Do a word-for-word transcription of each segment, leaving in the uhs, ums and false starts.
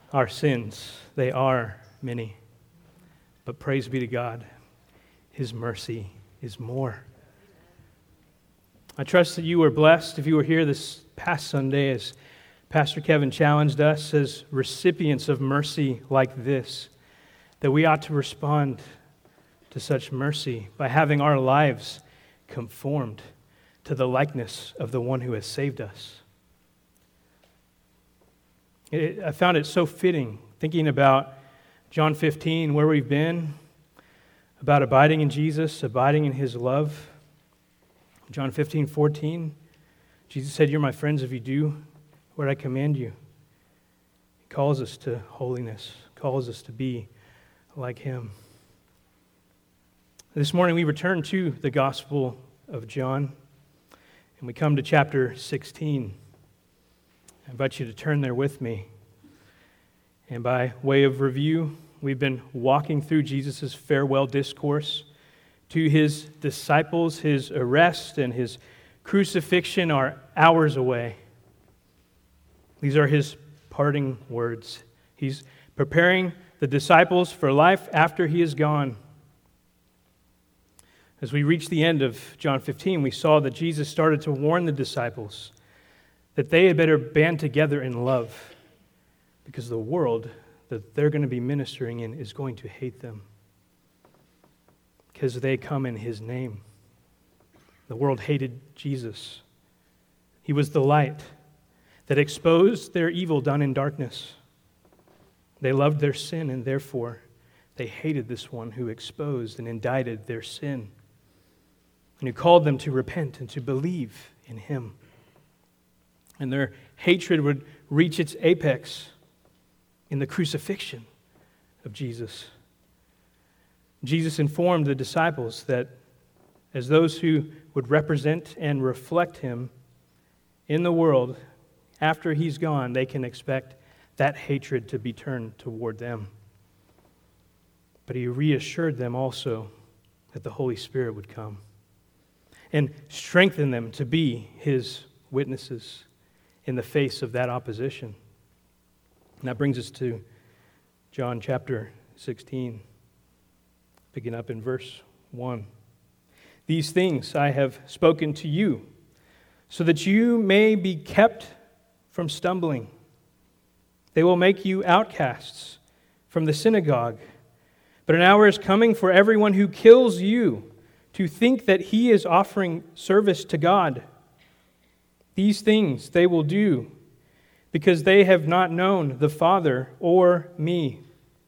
Our sins, they are many. But praise be to God, His mercy is more. I trust that you were blessed if you were here this past Sunday as Pastor Kevin challenged us as recipients of mercy like this, that we ought to respond to such mercy by having our lives conformed to the likeness of the one who has saved us. It, I found it so fitting, thinking about John fifteen, where we've been, about abiding in Jesus, abiding in His love. John fifteen, fourteen, Jesus said, "You're my friends if you do what I command you." He calls us to holiness, calls us to be like Him. This morning we return to the Gospel of John, and we come to chapter sixteen. I invite you to turn there with me. And by way of review, we've been walking through Jesus' farewell discourse to His disciples. His arrest and His crucifixion are hours away. These are His parting words. He's preparing the disciples for life after He is gone. As we reached the end of John fifteen, we saw that Jesus started to warn the disciples that they had better band together in love, because the world that they're going to be ministering in is going to hate them, because they come in His name. The world hated Jesus. He was the light that exposed their evil done in darkness. They loved their sin, and therefore they hated this one who exposed and indicted their sin, and who called them to repent and to believe in Him. And their hatred would reach its apex in the crucifixion of Jesus. Jesus informed the disciples that as those who would represent and reflect Him in the world, after He's gone, they can expect that hatred to be turned toward them. But He reassured them also that the Holy Spirit would come and strengthen them to be His witnesses in the face of that opposition. And that brings us to John chapter sixteen, picking up in verse one. "These things I have spoken to you, so that you may be kept from stumbling. They will make you outcasts from the synagogue. But an hour is coming for everyone who kills you to think that he is offering service to God. These things they will do because they have not known the Father or me.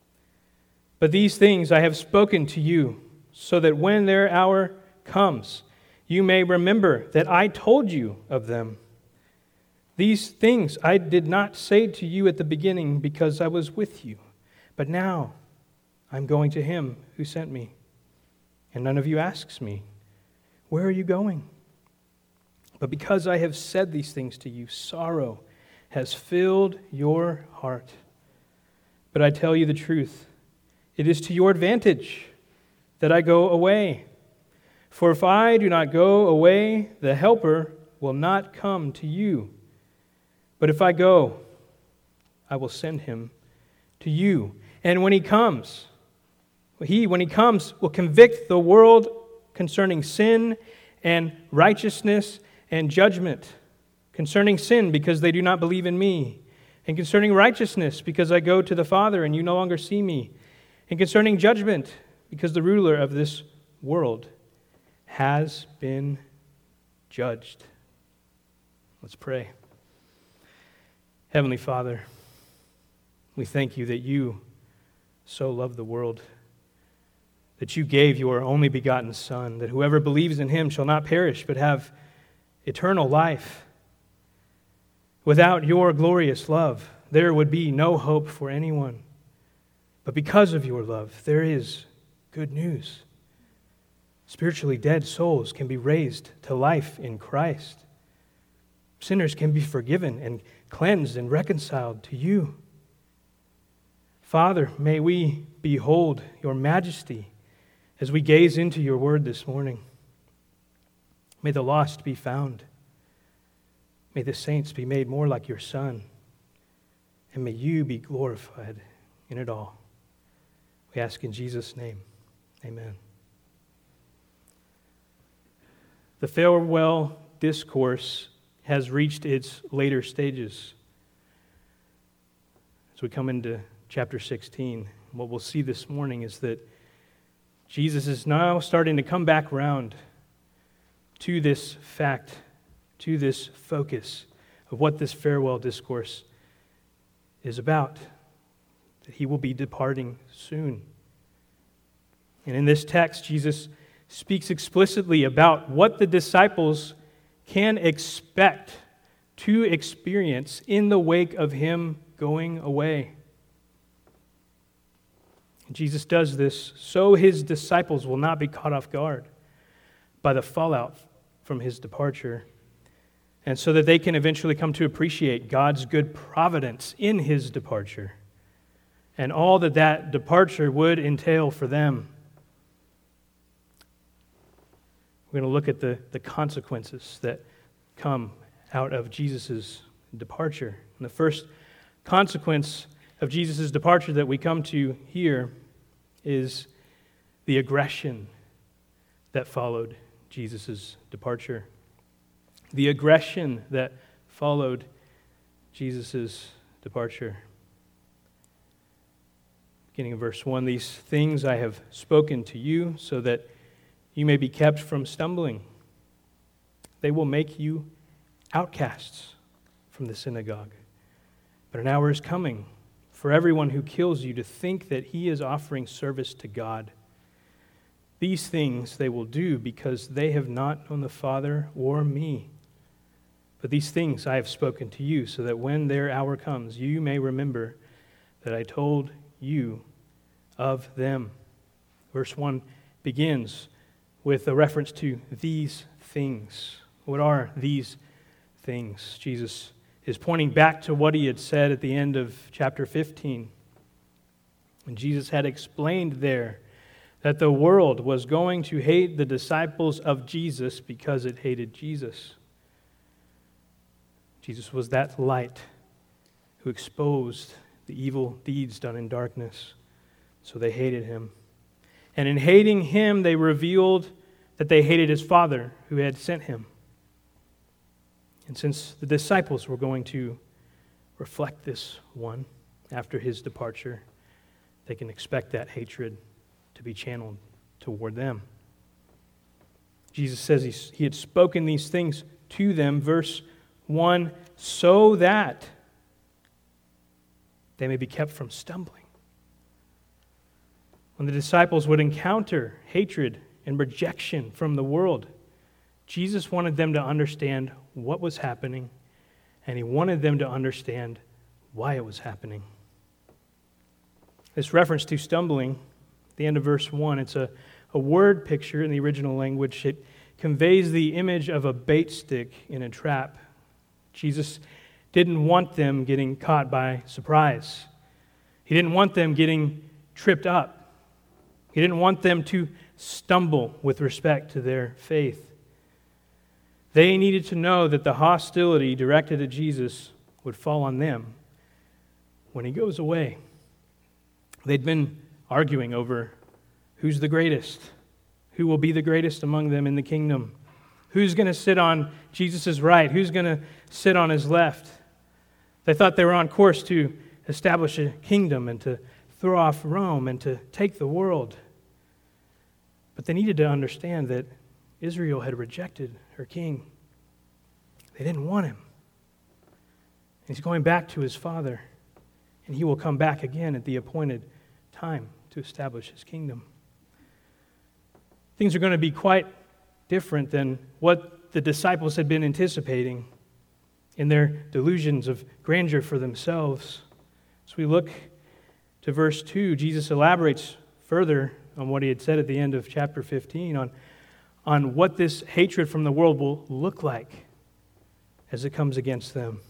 But these things I have spoken to you, so that when their hour comes, you may remember that I told you of them. These things I did not say to you at the beginning because I was with you. But now I'm going to Him who sent me. And none of you asks me, 'Where are you going?' But because I have said these things to you, sorrow has filled your heart. But I tell you the truth, it is to your advantage that I go away. For if I do not go away, the Helper will not come to you. But if I go, I will send Him to you. And when He comes, He, when He comes, will convict the world concerning sin and righteousness and judgment. Concerning sin, because they do not believe in me. And concerning righteousness, because I go to the Father and you no longer see me. And concerning judgment, because the ruler of this world has been judged." Let's pray. Heavenly Father, we thank you that you so love the world, that you gave your only begotten Son, that whoever believes in Him shall not perish but have eternal life. Without your glorious love, there would be no hope for anyone. But because of your love, there is good news. Spiritually dead souls can be raised to life in Christ. Sinners can be forgiven and cleansed and reconciled to you. Father, may we behold your majesty as we gaze into your word this morning. May the lost be found. May the saints be made more like your Son. and may you be glorified in it all. We ask in Jesus' name, amen. The farewell discourse has reached its later stages. As we come into chapter sixteen, what we'll see this morning is that Jesus is now starting to come back around to this fact, to this focus of what this farewell discourse is about, that he will be departing soon. And in this text, Jesus speaks explicitly about what the disciples can expect to experience in the wake of him going away. Jesus does this so his disciples will not be caught off guard by the fallout from his departure, and so that they can eventually come to appreciate God's good providence in his departure and all that that departure would entail for them. We're going to look at the, the consequences that come out of Jesus' departure. And the first consequence of Jesus' departure that we come to here is the aggression that followed Jesus' departure. The aggression that followed Jesus' departure. Beginning of verse one, these things I have spoken to you so that you may be kept from stumbling. They will make you outcasts from the synagogue. But an hour is coming for everyone who kills you to think that he is offering service to God. These things they will do because they have not known the Father or me. But these things I have spoken to you so that when their hour comes, you may remember that I told you of them. Verse one begins with a reference to these things. What are these things? Jesus is pointing back to what he had said at the end of chapter fifteen. And Jesus had explained there that the world was going to hate the disciples of Jesus because it hated Jesus. Jesus was that light who exposed the evil deeds done in darkness, so they hated him. And in hating him, they revealed that they hated his Father who had sent him. And since the disciples were going to reflect this one after his departure, they can expect that hatred to be channeled toward them. Jesus says he, he had spoken these things to them, verse one, so that they may be kept from stumbling. When the disciples would encounter hatred and rejection from the world, Jesus wanted them to understand what was happening, and he wanted them to understand why it was happening. This reference to stumbling, at the end of verse one, it's a, a word picture in the original language. It conveys the image of a bait stick in a trap. Jesus didn't want them getting caught by surprise. He didn't want them getting tripped up. He didn't want them to stumble with respect to their faith. They needed to know that the hostility directed at Jesus would fall on them when he goes away. They'd been arguing over who's the greatest, who will be the greatest among them in the kingdom, who's going to sit on Jesus' right, who's going to sit on his left. They thought they were on course to establish a kingdom and to throw off Rome and to take the world. But they needed to understand that Israel had rejected her king. They didn't want him. He's going back to his father, and he will come back again at the appointed time to establish his kingdom. Things are going to be quite different than what the disciples had been anticipating in their delusions of grandeur for themselves. As we look to verse two, Jesus elaborates further on what he had said at the end of chapter fifteen, on, on what this hatred from the world will look like as it comes against them.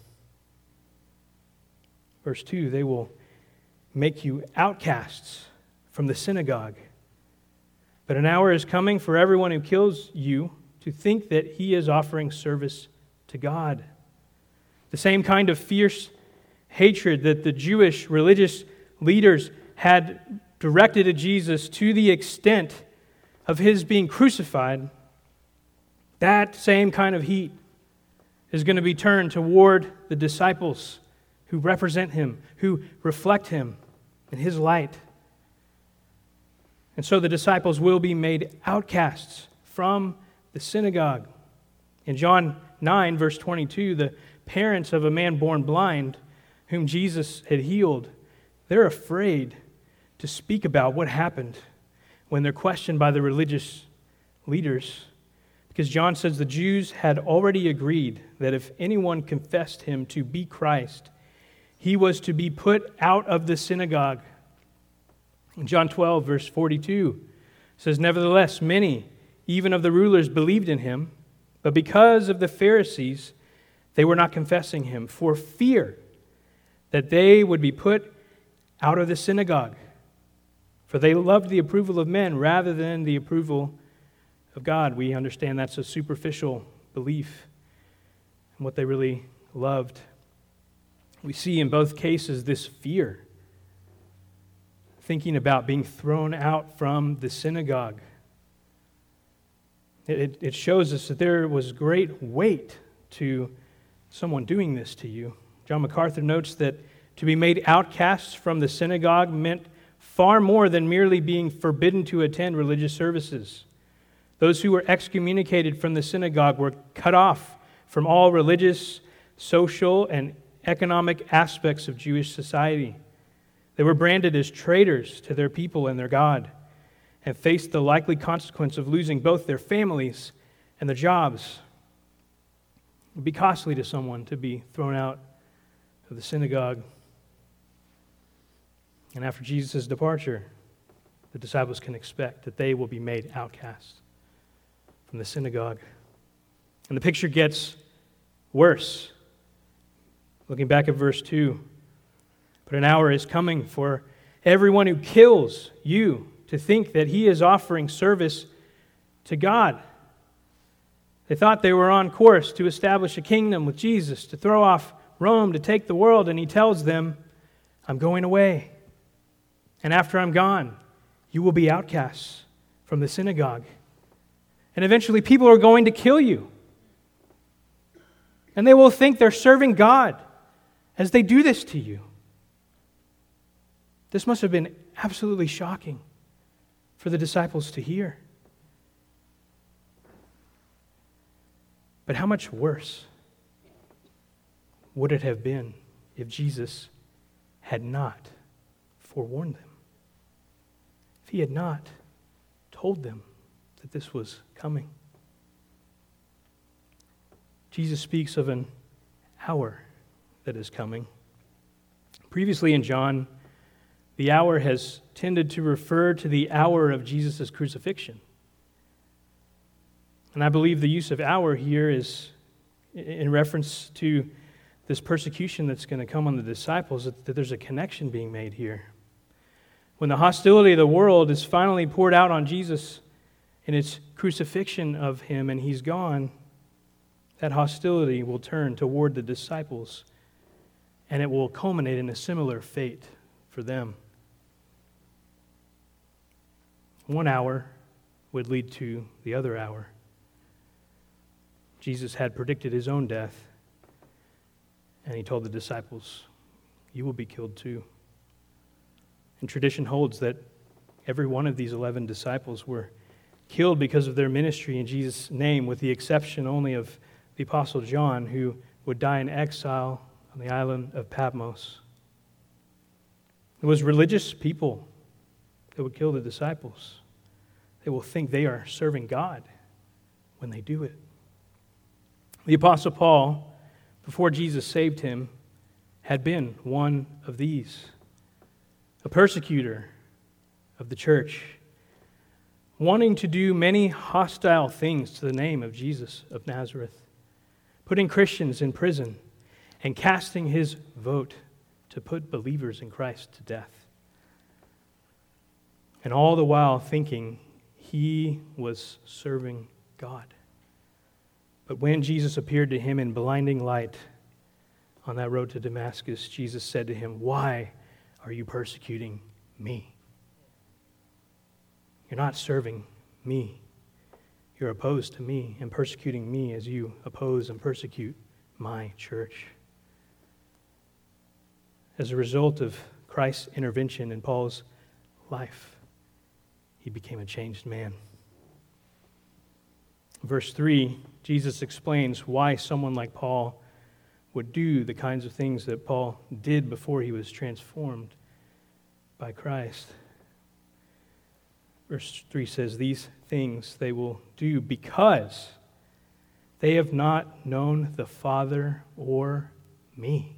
Verse two, they will make you outcasts from the synagogue. But an hour is coming for everyone who kills you to think that he is offering service to God. The same kind of fierce hatred that the Jewish religious leaders had directed at Jesus to the extent of his being crucified, that same kind of heat is going to be turned toward the disciples who represent him, who reflect him in his light. And so the disciples will be made outcasts from the synagogue. In John nine, verse twenty-two, the parents of a man born blind, whom Jesus had healed, they're afraid to speak about what happened when they're questioned by the religious leaders. Because John says the Jews had already agreed that if anyone confessed him to be Christ, he was to be put out of the synagogue. In John twelve, verse forty-two, says, "Nevertheless, many, even of the rulers, believed in him, but because of the Pharisees, they were not confessing him, for fear that they would be put out of the synagogue. For they loved the approval of men rather than the approval of God." We understand that's a superficial belief in what they really loved. We see in both cases this fear, thinking about being thrown out from the synagogue. It, it shows us that there was great weight to someone doing this to you. John MacArthur notes that to be made outcasts from the synagogue meant far more than merely being forbidden to attend religious services. Those who were excommunicated from the synagogue were cut off from all religious, social, and economic aspects of Jewish society. They were branded as traitors to their people and their God, and faced the likely consequence of losing both their families and their jobs. It would be costly to someone to be thrown out of the synagogue. And after Jesus' departure, the disciples can expect that they will be made outcasts from the synagogue. And the picture gets worse. Looking back at verse two, "But an hour is coming for everyone who kills you to think that he is offering service to God." They thought they were on course to establish a kingdom with Jesus, to throw off Rome, to take the world, and he tells them, "I'm going away. And after I'm gone, you will be outcasts from the synagogue. And eventually people are going to kill you. And they will think they're serving God as they do this to you." This must have been absolutely shocking for the disciples to hear. But how much worse would it have been if Jesus had not forewarned them? If he had not told them that this was coming? Jesus speaks of an hour that is coming. Previously in John, the hour has tended to refer to the hour of Jesus' crucifixion. And I believe the use of hour here is in reference to this persecution that's going to come on the disciples, that there's a connection being made here. When the hostility of the world is finally poured out on Jesus in its crucifixion of him and he's gone, that hostility will turn toward the disciples and it will culminate in a similar fate for them. One hour would lead to the other hour. Jesus had predicted his own death, and he told the disciples, "You will be killed too." And tradition holds that every one of these eleven disciples were killed because of their ministry in Jesus' name, with the exception only of the Apostle John, who would die in exile on the island of Patmos. It was religious people that would kill the disciples. They will think they are serving God when they do it. The Apostle Paul, before Jesus saved him, had been one of these, a persecutor of the church, wanting to do many hostile things to the name of Jesus of Nazareth, putting Christians in prison and casting his vote to put believers in Christ to death. And all the while thinking he was serving God. But when Jesus appeared to him in blinding light on that road to Damascus, Jesus said to him, "Why are you persecuting me? You're not serving me. You're opposed to me and persecuting me as you oppose and persecute my church." As a result of Christ's intervention in Paul's life, he became a changed man. Verse three, Jesus explains why someone like Paul would do the kinds of things that Paul did before he was transformed by Christ. Verse three says, "These things they will do because they have not known the Father or me."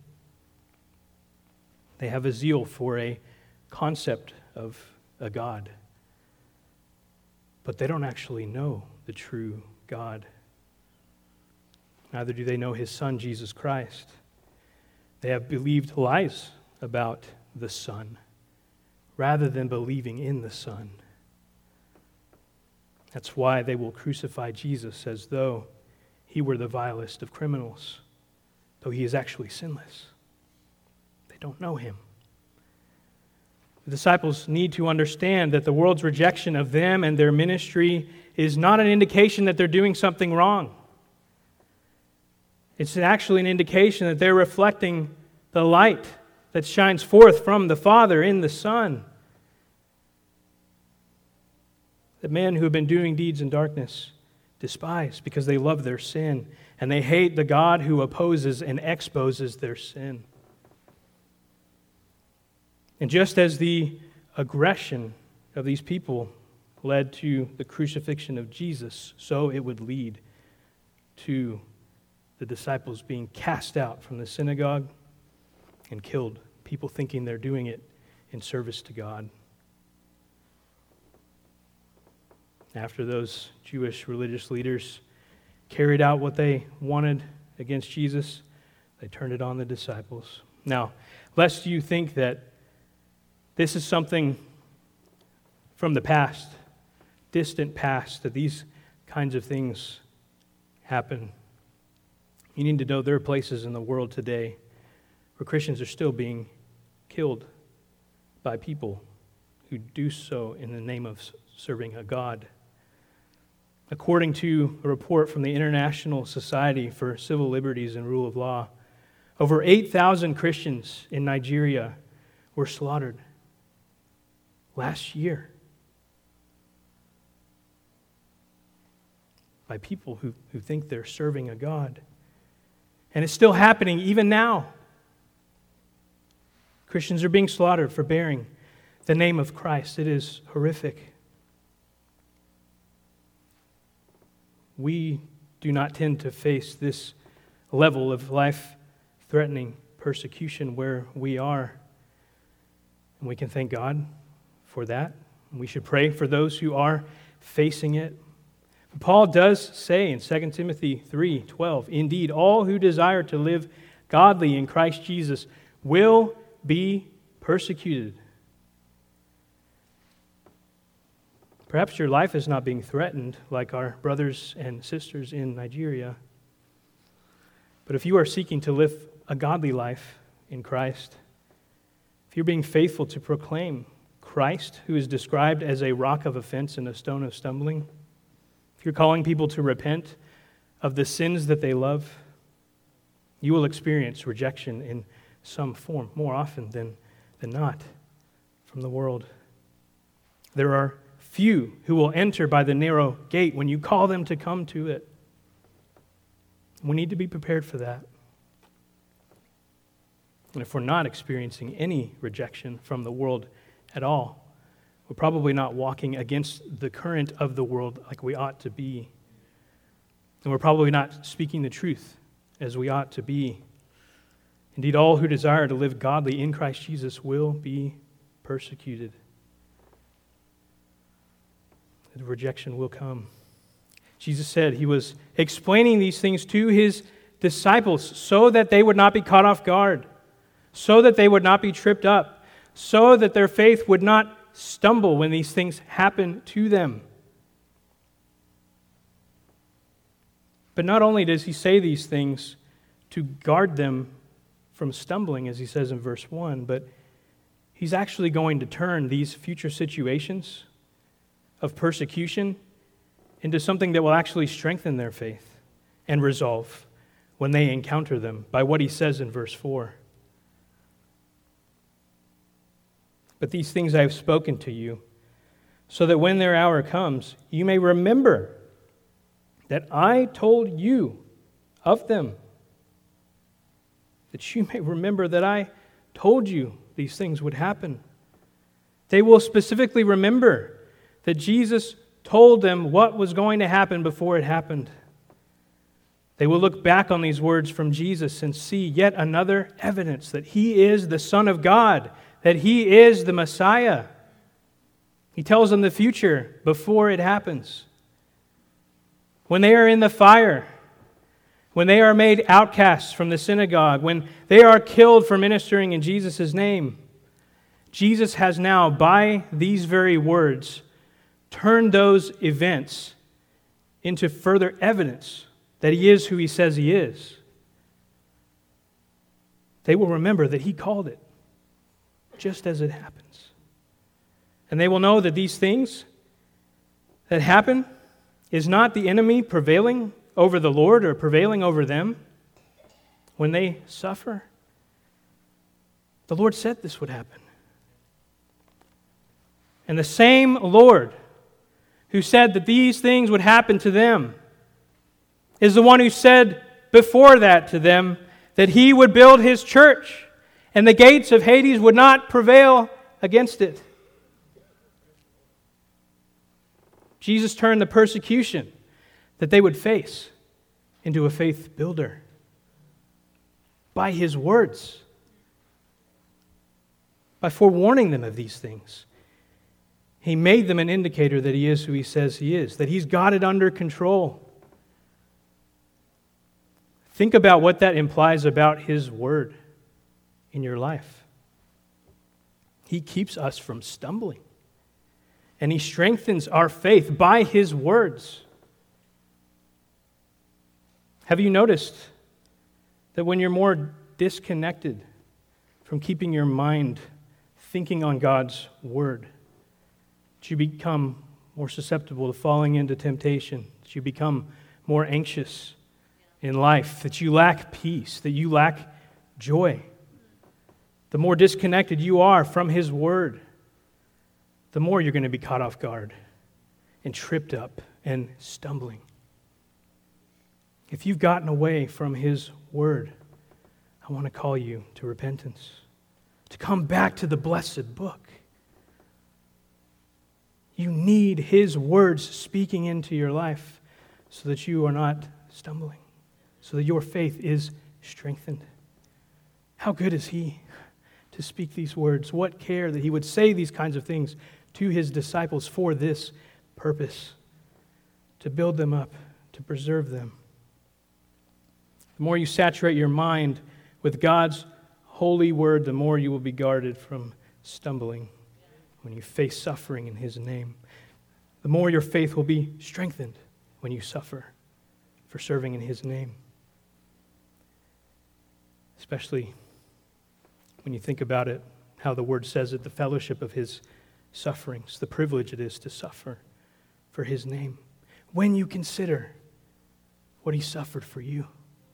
They have a zeal for a concept of a God, but they don't actually know the true God. Neither do they know his Son, Jesus Christ. They have believed lies about the Son rather than believing in the Son. That's why they will crucify Jesus as though he were the vilest of criminals, though he is actually sinless. They don't know him. The disciples need to understand that the world's rejection of them and their ministry is not an indication that they're doing something wrong. It's actually an indication that they're reflecting the light that shines forth from the Father in the Son. The men who have been doing deeds in darkness despise because they love their sin, and they hate the God who opposes and exposes their sin. And just as the aggression of these people led to the crucifixion of Jesus, so it would lead to the disciples being cast out from the synagogue and killed, people thinking they're doing it in service to God. After those Jewish religious leaders carried out what they wanted against Jesus, they turned it on the disciples. Now, lest you think that this is something from the past, distant past, that these kinds of things happen, you need to know there are places in the world today where Christians are still being killed by people who do so in the name of serving a God. According to a report from the International Society for Civil Liberties and Rule of Law, over eight thousand Christians in Nigeria were slaughtered last year by people who, who think they're serving a God. And it's still happening even now. Christians are being slaughtered for bearing the name of Christ. It is horrific. We do not tend to face this level of life-threatening persecution where we are. And we can thank God for that. And we should pray for those who are facing it. Paul does say in Second Timothy three twelve, "Indeed, all who desire to live godly in Christ Jesus will be persecuted." Perhaps your life is not being threatened like our brothers and sisters in Nigeria. But if you are seeking to live a godly life in Christ, if you're being faithful to proclaim Christ, who is described as a rock of offense and a stone of stumbling, if you're calling people to repent of the sins that they love, you will experience rejection in some form, more often than, than not, from the world. There are few who will enter by the narrow gate when you call them to come to it. We need to be prepared for that. And if we're not experiencing any rejection from the world at all, we're probably not walking against the current of the world like we ought to be. And we're probably not speaking the truth as we ought to be. Indeed, all who desire to live godly in Christ Jesus will be persecuted. The rejection will come. Jesus said he was explaining these things to his disciples so that they would not be caught off guard, so that they would not be tripped up, so that their faith would not stumble when these things happen to them. But not only does he say these things to guard them from stumbling, as he says in verse one, but he's actually going to turn these future situations of persecution into something that will actually strengthen their faith and resolve when they encounter them by what he says in verse four. But these things I have spoken to you, so that when their hour comes, you may remember that I told you of them. That you may remember that I told you these things would happen. They will specifically remember that Jesus told them what was going to happen before it happened. They will look back on these words from Jesus and see yet another evidence that he is the Son of God, that he is the Messiah. He tells them the future before it happens. When they are in the fire, when they are made outcasts from the synagogue, when they are killed for ministering in Jesus' name, Jesus has now, by these very words, turned those events into further evidence that he is who he says he is. They will remember that he called it, just as it happens. And they will know that these things that happen is not the enemy prevailing over the Lord or prevailing over them when they suffer. The Lord said this would happen. And the same Lord who said that these things would happen to them is the one who said before that to them that he would build his church and the gates of Hades would not prevail against it. Jesus turned the persecution that they would face into a faith builder by his words, by forewarning them of these things. He made them an indicator that he is who he says he is, that he's got it under control. Think about what that implies about his word in your life. He keeps us from stumbling. And he strengthens our faith by his words. Have you noticed that when you're more disconnected from keeping your mind thinking on God's word, that you become more susceptible to falling into temptation, that you become more anxious in life, that you lack peace, that you lack joy? The more disconnected you are from his word, the more you're going to be caught off guard and tripped up and stumbling. If you've gotten away from his word, I want to call you to repentance, to come back to the blessed book. You need his words speaking into your life so that you are not stumbling, so that your faith is strengthened. How good is he to speak these words? What care that he would say these kinds of things to his disciples for this purpose, to build them up, to preserve them. The more you saturate your mind with God's holy word, the more you will be guarded from stumbling when you face suffering in his name. The more your faith will be strengthened when you suffer for serving in his name. Especially when you think about it, how the word says it, the fellowship of his sufferings, the privilege it is to suffer for his name. When you consider what he suffered for you.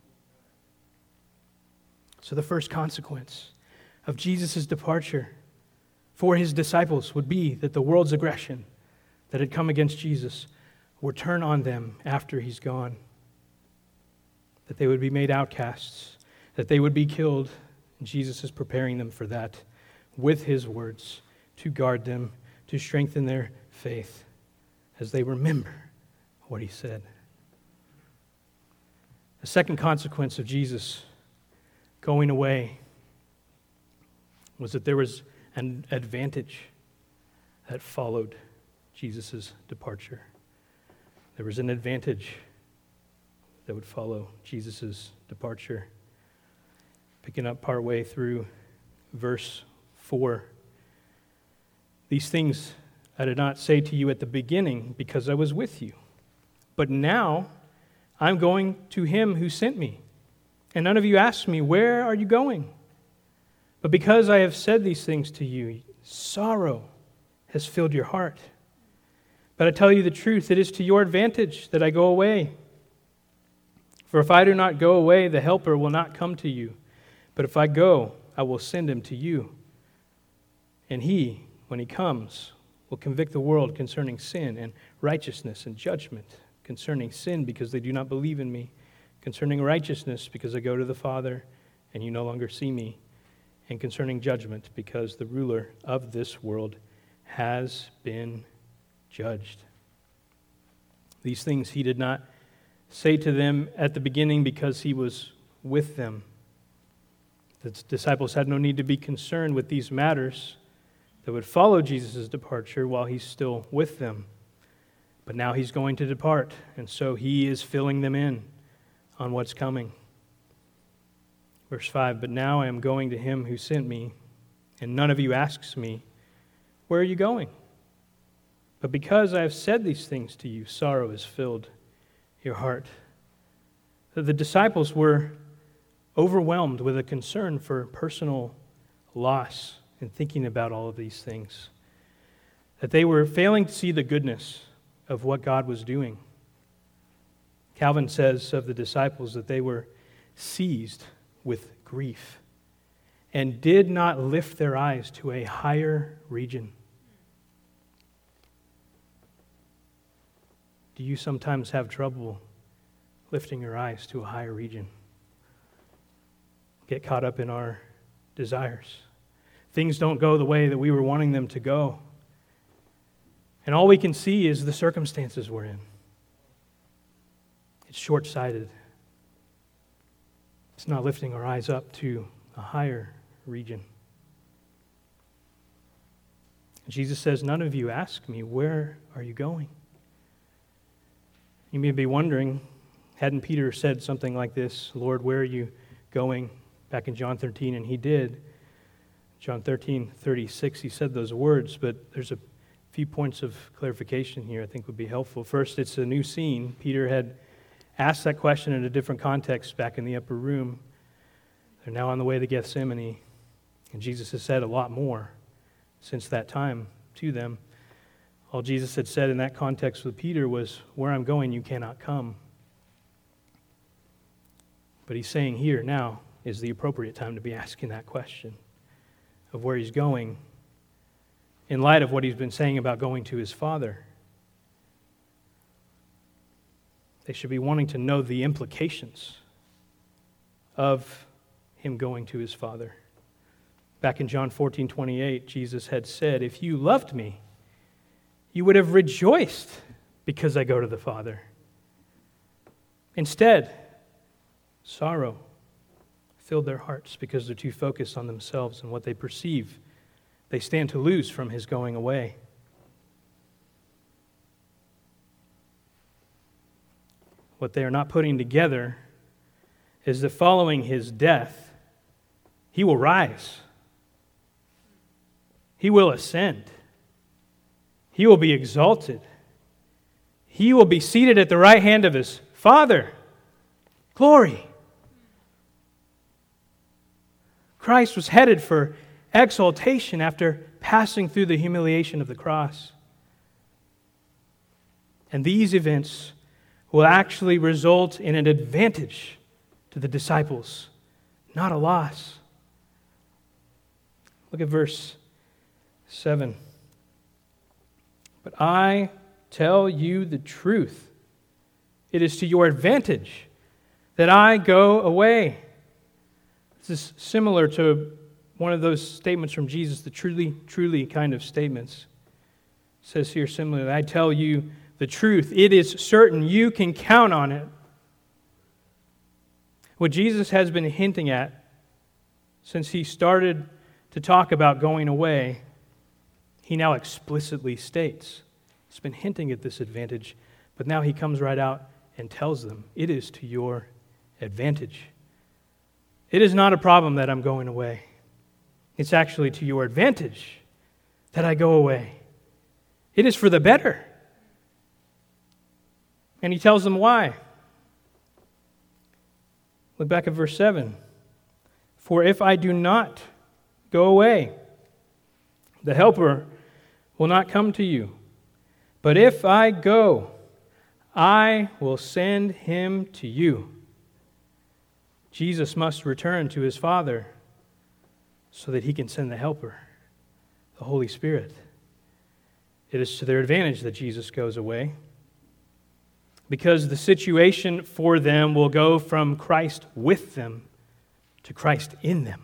So the first consequence of Jesus' departure for his disciples would be that the world's aggression that had come against Jesus would turn on them after he's gone. That they would be made outcasts, that they would be killed. And Jesus is preparing them for that with his words, to guard them, to strengthen their faith as they remember what he said. The second consequence of Jesus going away was that there was an advantage that followed Jesus' departure. There was an advantage that would follow Jesus' departure. Picking up partway through verse four. These things I did not say to you at the beginning because I was with you. But now I'm going to him who sent me. And none of you ask me, where are you going? But because I have said these things to you, sorrow has filled your heart. But I tell you the truth, it is to your advantage that I go away. For if I do not go away, the Helper will not come to you. But if I go, I will send him to you. And he, when he comes, will convict the world concerning sin and righteousness and judgment. Concerning sin, because they do not believe in me. Concerning righteousness, because I go to the Father, and you no longer see me. And concerning judgment, because the ruler of this world has been judged. These things he did not say to them at the beginning because he was with them. The disciples had no need to be concerned with these matters that would follow Jesus' departure while he's still with them. But now he's going to depart, and so he is filling them in on what's coming. Verse five, but now I am going to him who sent me, and none of you asks me, where are you going? But because I have said these things to you, sorrow has filled your heart. The disciples were overwhelmed with a concern for personal loss in thinking about all of these things. That they were failing to see the goodness of what God was doing. Calvin says of the disciples that they were seized with grief and did not lift their eyes to a higher region. Do you sometimes have trouble lifting your eyes to a higher region? Get caught up in our desires. Things don't go the way that we were wanting them to go. And all we can see is the circumstances we're in. It's short-sighted. It's not lifting our eyes up to a higher region. Jesus says, none of you ask me, where are you going? You may be wondering, hadn't Peter said something like this, Lord, where are you going? Back in John thirteen, and he did. John thirteen, thirty-six, he said those words, but there's a few points of clarification here I think would be helpful. First, it's a new scene. Peter had asked that question in a different context back in the upper room. They're now on the way to Gethsemane, and Jesus has said a lot more since that time to them. All Jesus had said in that context with Peter was, where I'm going, you cannot come. But he's saying here now is the appropriate time to be asking that question of where he's going in light of what he's been saying about going to his Father. They should be wanting to know the implications of him going to his Father. Back in John fourteen twenty-eight, Jesus had said, if you loved me, you would have rejoiced because I go to the Father. Instead, sorrow filled their hearts because they're too focused on themselves and what they perceive they stand to lose from his going away. What they are not putting together is that following his death, he will rise. He will ascend. He will be exalted. He will be seated at the right hand of his Father. Glory. Christ was headed for exaltation after passing through the humiliation of the cross. And these events will actually result in an advantage to the disciples, not a loss. Look at verse seven. But I tell you the truth. It is to your advantage that I go away. This is similar to one of those statements from Jesus, the truly, truly kind of statements. It says here similarly, I tell you the truth. It is certain. You can count on it. What Jesus has been hinting at since he started to talk about going away, he now explicitly states. He's been hinting at this advantage, but now he comes right out and tells them, it is to your advantage. It is not a problem that I'm going away. It's actually to your advantage that I go away. It is for the better. And he tells them why. Look back at verse seven. For if I do not go away, the Helper will not come to you. But if I go, I will send him to you. Jesus must return to his Father so that he can send the Helper, the Holy Spirit. It is to their advantage that Jesus goes away, because the situation for them will go from Christ with them to Christ in them.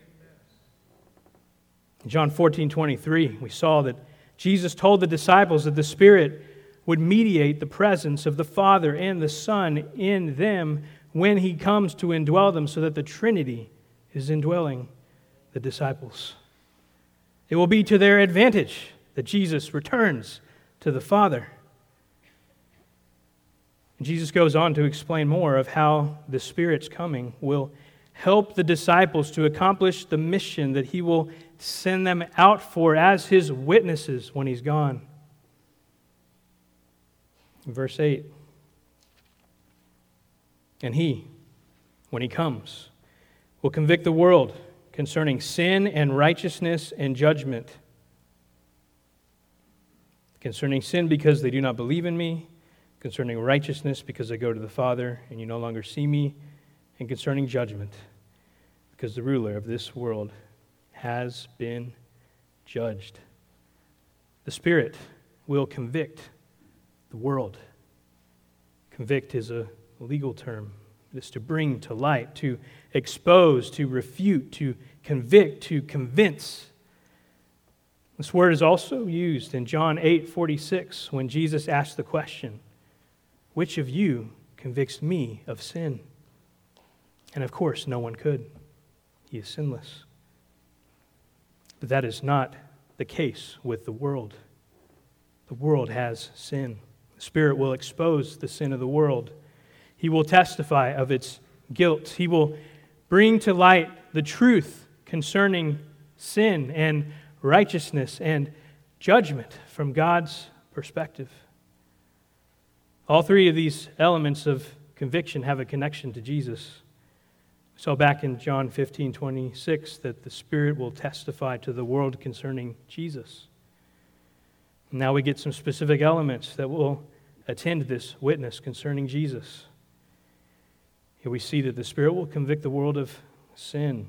In John fourteen twenty-three, we saw that Jesus told the disciples that the Spirit would mediate the presence of the Father and the Son in them when he comes to indwell them, so that the Trinity is indwelling the disciples. It will be to their advantage that Jesus returns to the Father. And Jesus goes on to explain more of how the Spirit's coming will help the disciples to accomplish the mission that he will send them out for as his witnesses when he's gone. Verse eight. And he, when he comes, will convict the world concerning sin and righteousness and judgment. Concerning sin, because they do not believe in me. Concerning righteousness, because I go to the Father and you no longer see me. And concerning judgment, because the ruler of this world has been judged. The Spirit will convict the world. Convict is a legal term. It is to bring to light, to expose, to refute, to convict, to convince. This word is also used in John eight forty-six when Jesus asked the question, which of you convicts me of sin? And of course, no one could. He is sinless. But that is not the case with the world. The world has sin. The Spirit will expose the sin of the world. He will testify of its guilt. He will bring to light the truth concerning sin and righteousness and judgment from God's perspective. All three of these elements of conviction have a connection to Jesus. We saw back in John fifteen twenty-six that the Spirit will testify to the world concerning Jesus. Now we get some specific elements that will attend this witness concerning Jesus. Here we see that the Spirit will convict the world of sin.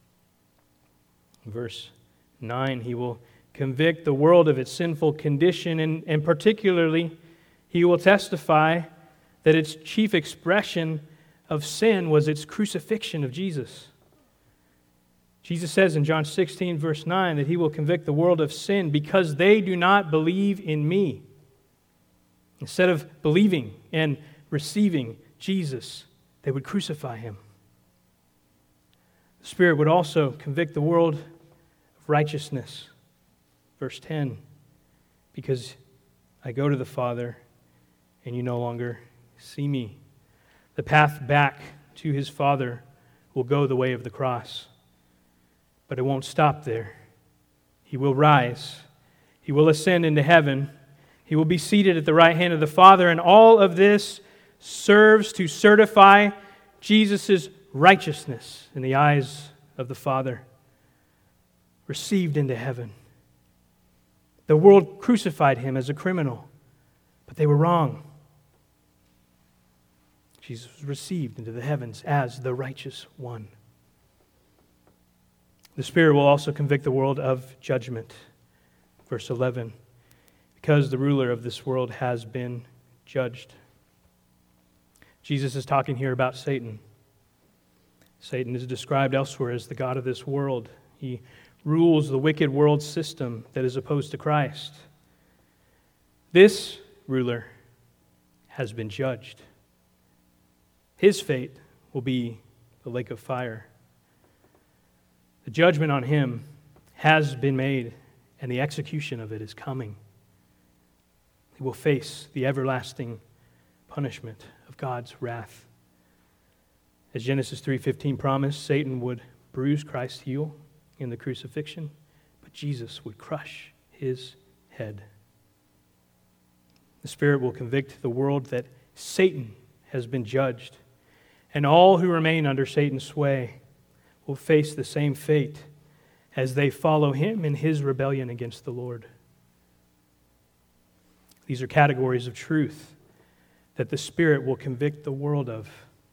In verse nine, he will convict the world of its sinful condition, and, and particularly, he will testify that its chief expression of sin was its crucifixion of Jesus. Jesus says in John sixteen, verse nine, that he will convict the world of sin because they do not believe in me. Instead of believing and receiving Jesus, they would crucify him. The Spirit would also convict the world of righteousness. Verse ten, because I go to the Father and you no longer see me. The path back to his Father will go the way of the cross. But it won't stop there. He will rise. He will ascend into heaven. He will be seated at the right hand of the Father, and all of this serves to certify Jesus' righteousness in the eyes of the Father, received into heaven. The world crucified him as a criminal, but they were wrong. Jesus was received into the heavens as the righteous one. The Spirit will also convict the world of judgment. Verse eleven, because the ruler of this world has been judged. Jesus is talking here about Satan. Satan is described elsewhere as the god of this world. He rules the wicked world system that is opposed to Christ. This ruler has been judged. His fate will be the lake of fire. The judgment on him has been made, and the execution of it is coming. He will face the everlasting punishment of God's wrath. As Genesis three fifteen promised, Satan would bruise Christ's heel in the crucifixion, but Jesus would crush his head. The Spirit will convict the world that Satan has been judged. And all who remain under Satan's sway will face the same fate as they follow him in his rebellion against the Lord. These are categories of truth that the Spirit will convict the world of.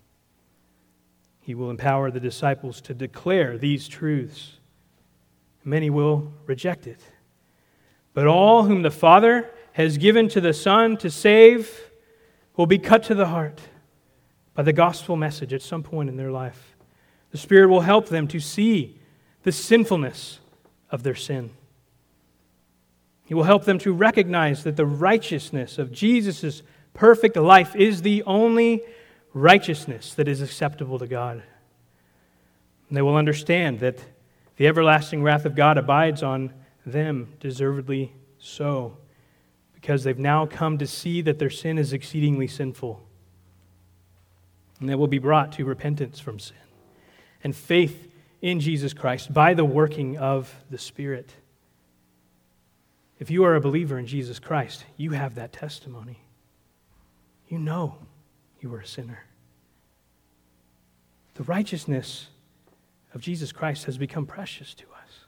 He will empower the disciples to declare these truths. Many will reject it. But all whom the Father has given to the Son to save will be cut to the heart by the gospel message at some point in their life. The Spirit will help them to see the sinfulness of their sin. He will help them to recognize that the righteousness of Jesus' perfect life is the only righteousness that is acceptable to God. And they will understand that the everlasting wrath of God abides on them, deservedly so, because they've now come to see that their sin is exceedingly sinful. And they will be brought to repentance from sin and faith in Jesus Christ by the working of the Spirit. If you are a believer in Jesus Christ, you have that testimony. You know you are a sinner. The righteousness of Jesus Christ has become precious to us.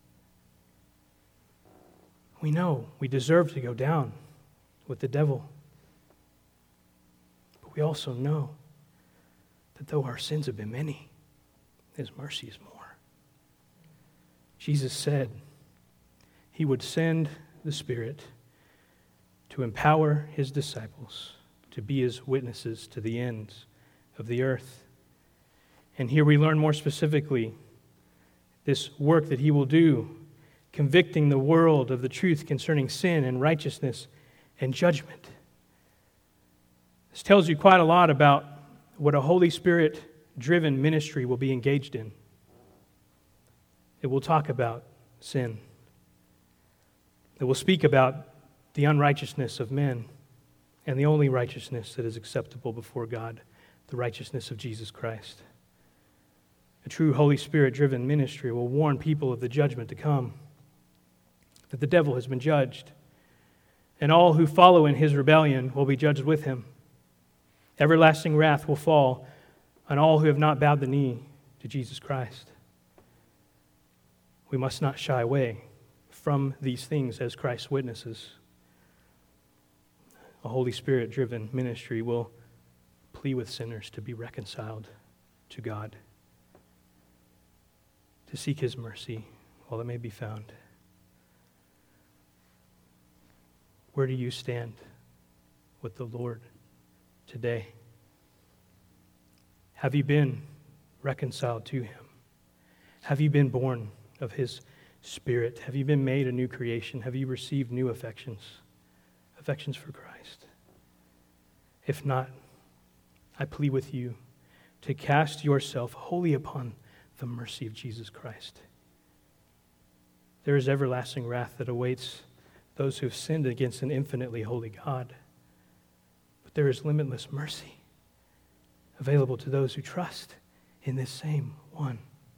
We know we deserve to go down with the devil. But we also know that though our sins have been many, His mercy is more. Jesus said He would send the Spirit to empower His disciples to be His witnesses to the ends of the earth. And here we learn more specifically this work that He will do, convicting the world of the truth concerning sin and righteousness and judgment. This tells you quite a lot about what a Holy Spirit-driven ministry will be engaged in. It will talk about sin. It will speak about the unrighteousness of men and the only righteousness that is acceptable before God, the righteousness of Jesus Christ. A true Holy Spirit-driven ministry will warn people of the judgment to come, that the devil has been judged, and all who follow in his rebellion will be judged with him. Everlasting wrath will fall on all who have not bowed the knee to Jesus Christ. We must not shy away from these things as Christ's witnesses. A Holy Spirit-driven ministry will plea with sinners to be reconciled to God, to seek His mercy while it may be found. Where do you stand with the Lord today? Have you been reconciled to Him? Have you been born of His Spirit? Have you been made a new creation? Have you received new affections? Affections for Christ? If not, I plead with you to cast yourself wholly upon the mercy of Jesus Christ. There is everlasting wrath that awaits those who have sinned against an infinitely holy God. But there is limitless mercy available to those who trust in this same one.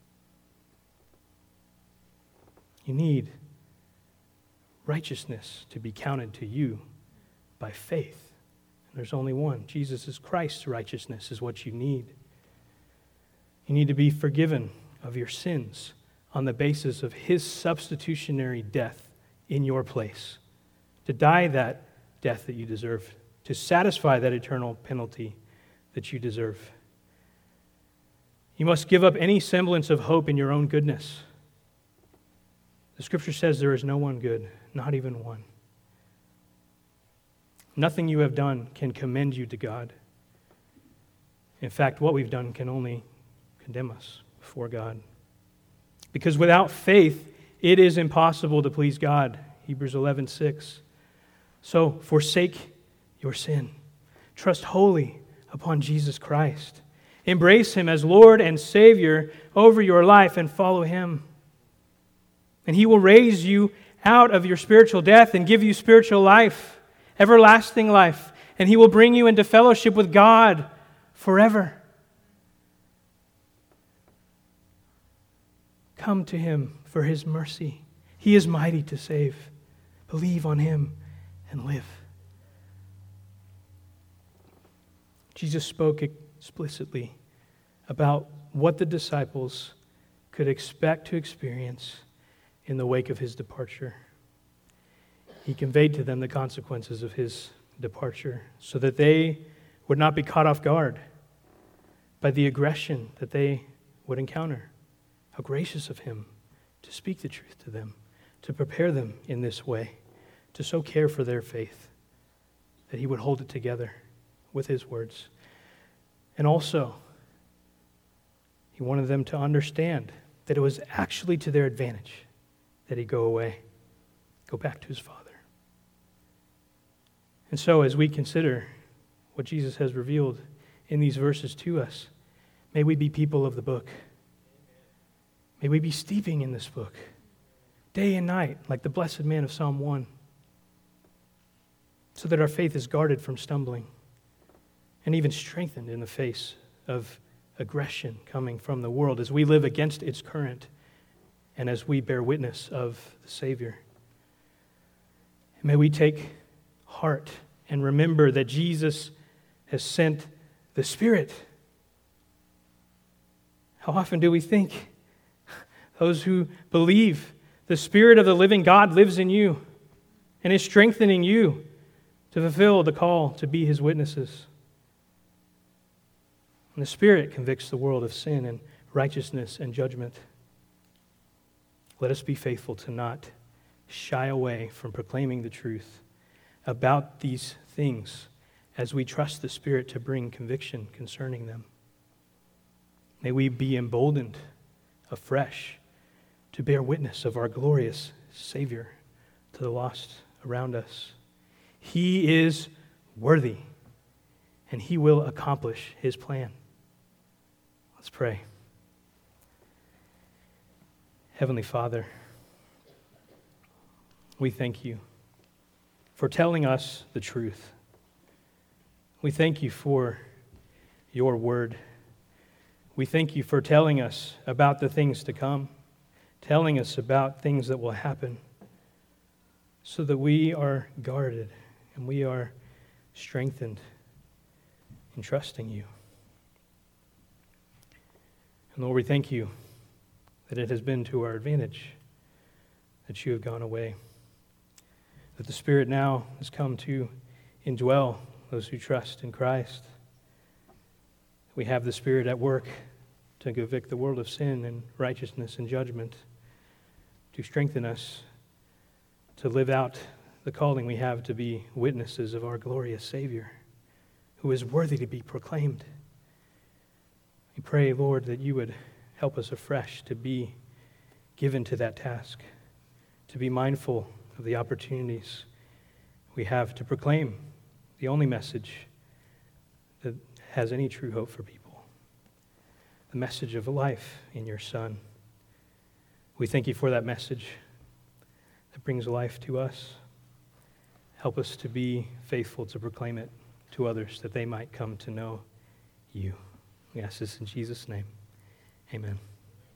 You need righteousness to be counted to you by faith. And there's only one. Jesus Christ's righteousness is what you need. You need to be forgiven of your sins on the basis of His substitutionary death in your place, to die that death that you deserve, to satisfy that eternal penalty that you deserve. You must give up any semblance of hope in your own goodness. The Scripture says there is no one good, not even one. Nothing you have done can commend you to God. In fact, what we've done can only condemn us before God. Because without faith, it is impossible to please God. Hebrews eleven six. So forsake your sin. Trust wholly upon Jesus Christ. Embrace Him as Lord and Savior over your life and follow Him. And He will raise you out of your spiritual death and give you spiritual life, everlasting life. And He will bring you into fellowship with God forever. Come to Him for His mercy. He is mighty to save. Believe on Him and live. Jesus spoke explicitly about what the disciples could expect to experience in the wake of his departure. He conveyed to them the consequences of his departure so that they would not be caught off guard by the aggression that they would encounter. How gracious of him to speak the truth to them, to prepare them in this way, to so care for their faith, that he would hold it together with his words. And also, he wanted them to understand that it was actually to their advantage that he go away, go back to his Father. And so, as we consider what Jesus has revealed in these verses to us, may we be people of the book. May we be steeping in this book, day and night, like the blessed man of Psalm one, so that our faith is guarded from stumbling and even strengthened in the face of aggression coming from the world as we live against its current and as we bear witness of the Savior. And may we take heart and remember that Jesus has sent the Spirit. How often do we think those who believe the Spirit of the living God lives in you and is strengthening you to fulfill the call to be His witnesses? And the Spirit convicts the world of sin and righteousness and judgment. Let us be faithful to not shy away from proclaiming the truth about these things as we trust the Spirit to bring conviction concerning them. May we be emboldened afresh to bear witness of our glorious Savior to the lost around us. He is worthy, and He will accomplish His plan. Let's pray. Heavenly Father, we thank You for telling us the truth. We thank You for Your word. We thank You for telling us about the things to come, telling us about things that will happen, so that we are guarded and we are strengthened in trusting You. And Lord, we thank You that it has been to our advantage that You have gone away, that the Spirit now has come to indwell those who trust in Christ. We have the Spirit at work to convict the world of sin and righteousness and judgment, to strengthen us to live out the calling we have to be witnesses of our glorious Savior, who is worthy to be proclaimed. We pray, Lord, that You would help us afresh to be given to that task, to be mindful of the opportunities we have to proclaim the only message that has any true hope for people, the message of life in Your Son. We thank You for that message that brings life to us. Help us to be faithful to proclaim it to others, that they might come to know You. We ask this in Jesus' name. Amen.